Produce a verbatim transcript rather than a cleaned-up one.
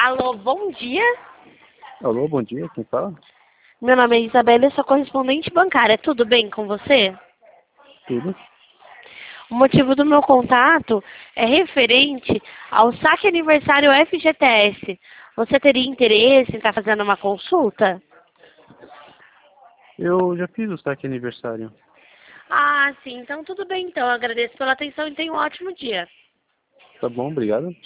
Alô, bom dia. Alô, bom dia, quem fala? Meu nome é Isabela, eu sou correspondente bancária. Tudo bem com você? Tudo? O motivo do meu contato é referente ao saque aniversário F G T S. Você teria interesse em estar fazendo uma consulta? Eu já fiz o saque aniversário. Ah, sim. Então tudo bem. Então, eu agradeço pela atenção e tenha um ótimo dia. Tá bom, obrigado.